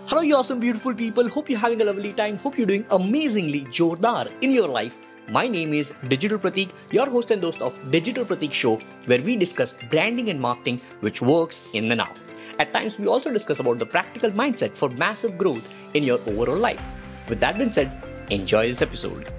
Hello, you awesome, beautiful people. Hope you're having a lovely time. Hope you're doing amazingly jordar in your life. My name is Digital Pratik, your host and host of Digital Pratik Show, where we discuss branding and marketing which works in the now. At times, we also discuss about the practical mindset for massive growth in your overall life. With that being said, enjoy this episode.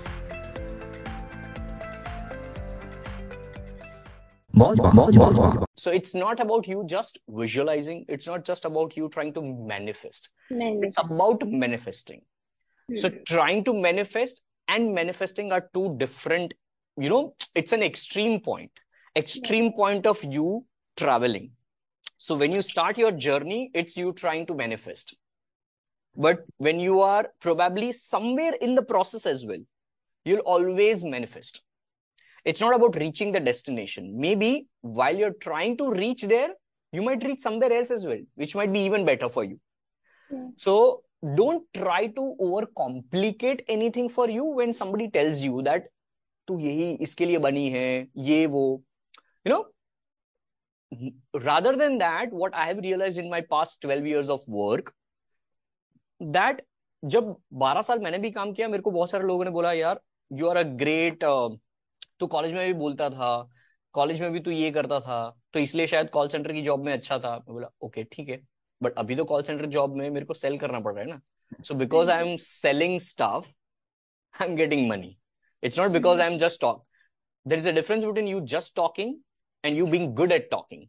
So it's not about you just visualizing. It's not just about you trying to manifest. It's about manifesting. So trying to manifest and manifesting are two different, it's an extreme point of you traveling. So when you start your journey, it's you trying to manifest. But when you are probably somewhere in the process as well, you'll always manifest. It's not about reaching the destination. Maybe while you're trying to reach there, you might reach somewhere else as well, which might be even better for you. So don't try to overcomplicate anything for you when somebody tells you that tu yahi iske liye bani hai, ye wo. Rather than that, what I have realized in my past 12 years of work, that जब 12 साल मैंने भी काम किया, मेरे को बहुत सारे लोगों ने बोला यार यू आर अ ग्रेट, तू कॉलेज में भी बोलता था, कॉलेज में भी तू ये करता था, तो इसलिए शायद कॉल सेंटर की जॉब में अच्छा था. मैं बोला ओके ठीक है, बट अभी तो कॉल सेंटर जॉब में मेरे को सेल करना पड़ रहा है ना. So because I am selling stuff, I am getting money. It's not because I am just talk. There is a difference between you just talking and you being good at talking.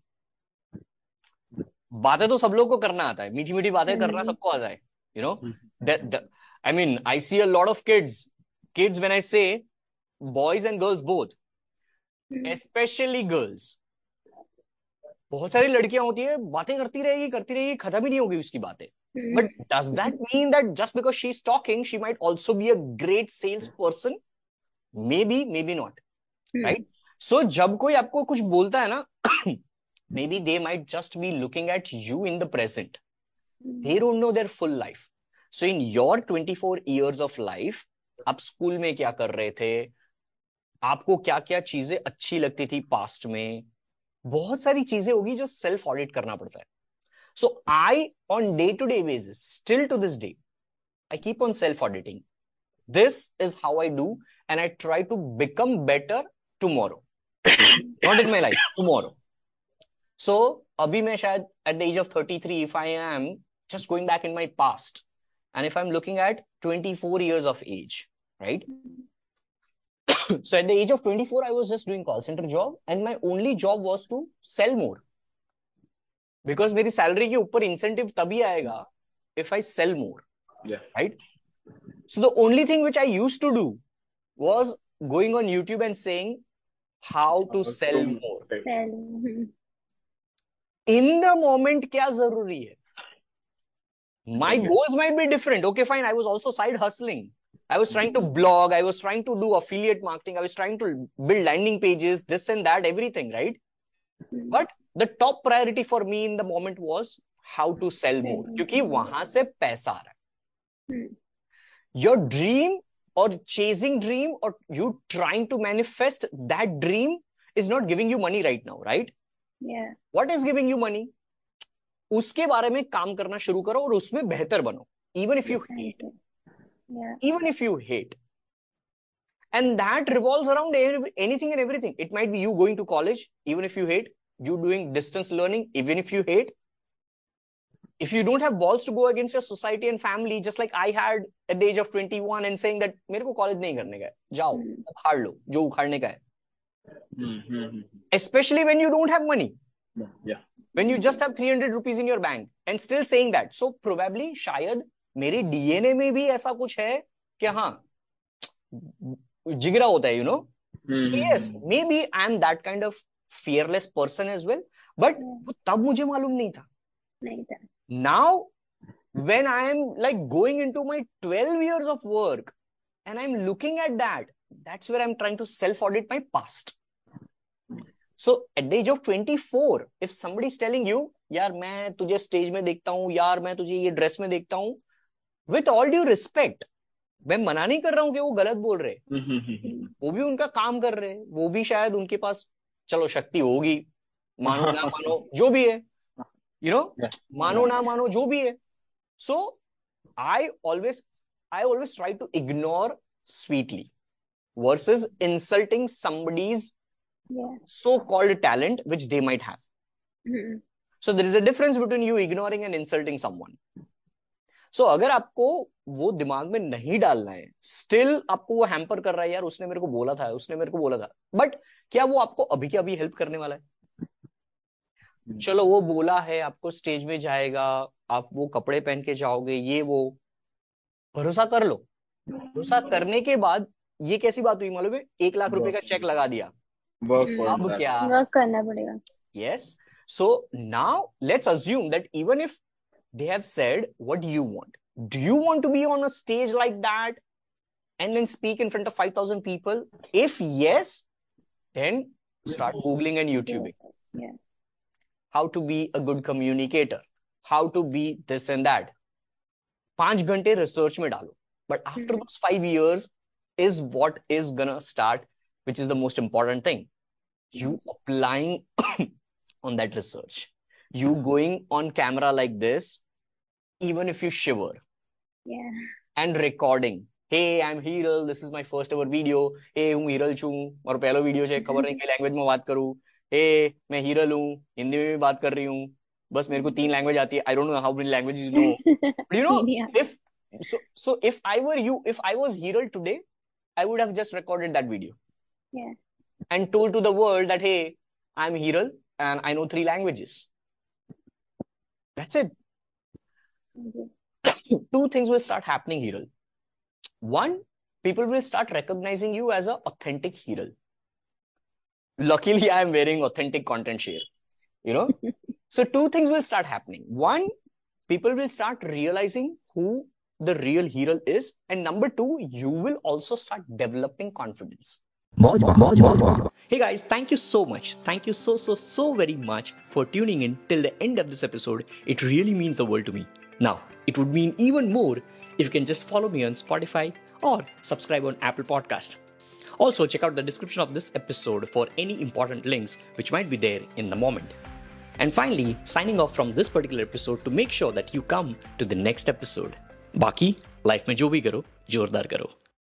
बातें तो सब लोग को करना आता है, मीठी मीठी बातें करना सबको आता है. I mean, I see a lot of kids when I say boys and girls both, especially girls. बहुत सारी लड़कियां होती है, बातें करती रहेगी, खत्म ही नहीं होगी उसकी बातें. But does that mean that just because she's talking, she might also be a great salesperson? Maybe, maybe not. Right? So जब कोई आपको कुछ बोलता है ना, maybe they might just be looking at you in the present. They don't know their full life. So in your 24 years of life, आप school में क्या कर रहे थे, आपको क्या क्या चीजें अच्छी लगती थी पास्ट में, बहुत सारी चीजें होगी जो सेल्फ ऑडिट करना पड़ता है. So I on day to day basis, still to this day, I keep on self auditing. This is how I do, and I try to become better tomorrow, not in my life, tomorrow. So अभी मैं शायद at the age of 33, if I am just going back in my past, and if I'm looking at 24 years of age, right? So at the age of 24, I was just doing call center job, and my only job was to sell more, because मेरी salary के ऊपर incentive तभी आएगा if I sell more. Right? So the only thing which I used to do was going on YouTube and saying how to sell more. In the moment क्या जरूरी है? My goals might be different. Okay, fine. I was also side hustling. I was trying to blog. I was trying to do affiliate marketing. I was trying to build landing pages, this and that, everything, right? But the top priority for me in the moment was how to sell more. क्योंकि वहां से पैसा आ रहा है. Your dream or chasing dream or you trying to manifest that dream is not giving you money right now, right? Yeah. What is giving you money? उसके बारे में काम करना शुरू करो और उसमें बेहतर बनो, even if you hate. Even if you hate. And that revolves around anything and everything. It might be you going to college, even if you hate. You doing distance learning, even if you hate. If you don't have balls to go against your society and family, just like I had at the age of 21 and saying that मेरे को college नहीं करने का है, जाओ उखाड़ लो जो उखाड़ने का है. Especially when you don't have money. Yeah. When you just have 300 rupees in your bank and still saying that. So probably शायद मेरे DNA में भी ऐसा कुछ है कि हाँ जिगरा होता है, So yes, maybe I'm that kind of fearless person as well. But तब मुझे मालूम नहीं था. Now, when I am like going into my 12 years of work and I'm looking at that, that's where I'm trying to self-audit my past. So at the age of 24, if somebody is telling you, यार मैं तुझे stage में देखता हूँ, यार मैं तुझे ये ड्रेस में देखता हूँ, with all due respect, मैं मना नहीं कर रहा हूँ कि वो गलत बोल रहे, वो भी उनका काम कर रहे, वो भी शायद उनके पास चलो शक्ति होगी, मानो ना मानो जो भी है, मानो ना मानो जो भी है, So I always try to ignore sweetly versus insulting somebody's so-called talent which they might have. So there is a difference between you ignoring and insulting someone. So अगर आपको वो दिमाग में नहीं डालना है, स्टिल आपको वो हैम्पर कर रहा है, यार उसने मेरे को बोला था, बट क्या वो आपको अभी के अभी हेल्प करने वाला है? चलो वो बोला है, आपको स्टेज में जाएगा, आप वो कपड़े पहन के जाओगे, ये वो, भरोसा कर लो। भरोसा करने के बाद ये कैसी बात हुई मालूम है? 1 लाख रुपए का चेक लगा दिया, अब क्या वर्क करना पड़ेगा। Yes. So now let's assume that even if they have said, what do you want? Do you want to be on a stage like that and then speak in front of 5,000 people? If yes, then start Googling and YouTubing. Yeah. How to be a good communicator, how to be this and that. 5 घंटे research में डालो. But after those 5 years is what is gonna start, which is the most important thing. You applying on that research. You going on camera like this, even if you shiver. Yeah. And recording. Hey, I'm Hiral. This is my first ever video. Hey, हूँ हिरल छू और पहला video है, खबर नहीं कि language में बात करूँ. Hey, मैं हिरल हूँ, हिंदी में भी बात कर रही हूँ. बस मेरे को 3 लैंग्वेज आती है. I don't know how many languages you know. But you know, if I were you, if I was Hiral today, I would have just recorded that video. Yeah. And told to the world that, hey, I'm Hiral and I know 3 languages. That's it. Two things will start happening, Hiral. One, people will start recognizing you as an authentic Hiral. Luckily, I am wearing authentic content share. You know? So 2 things will start happening. One, people will start realizing who the real Hiral is. And number 2, you will also start developing confidence. Hey guys, thank you so much. Thank you so very much for tuning in till the end of this episode. It really means the world to me. Now, it would mean even more if you can just follow me on Spotify or subscribe on Apple Podcast. Also, check out the description of this episode for any important links which might be there in the moment. And finally, signing off from this particular episode to make sure that you come to the next episode. बाकी life में जो भी करो जोरदार करो.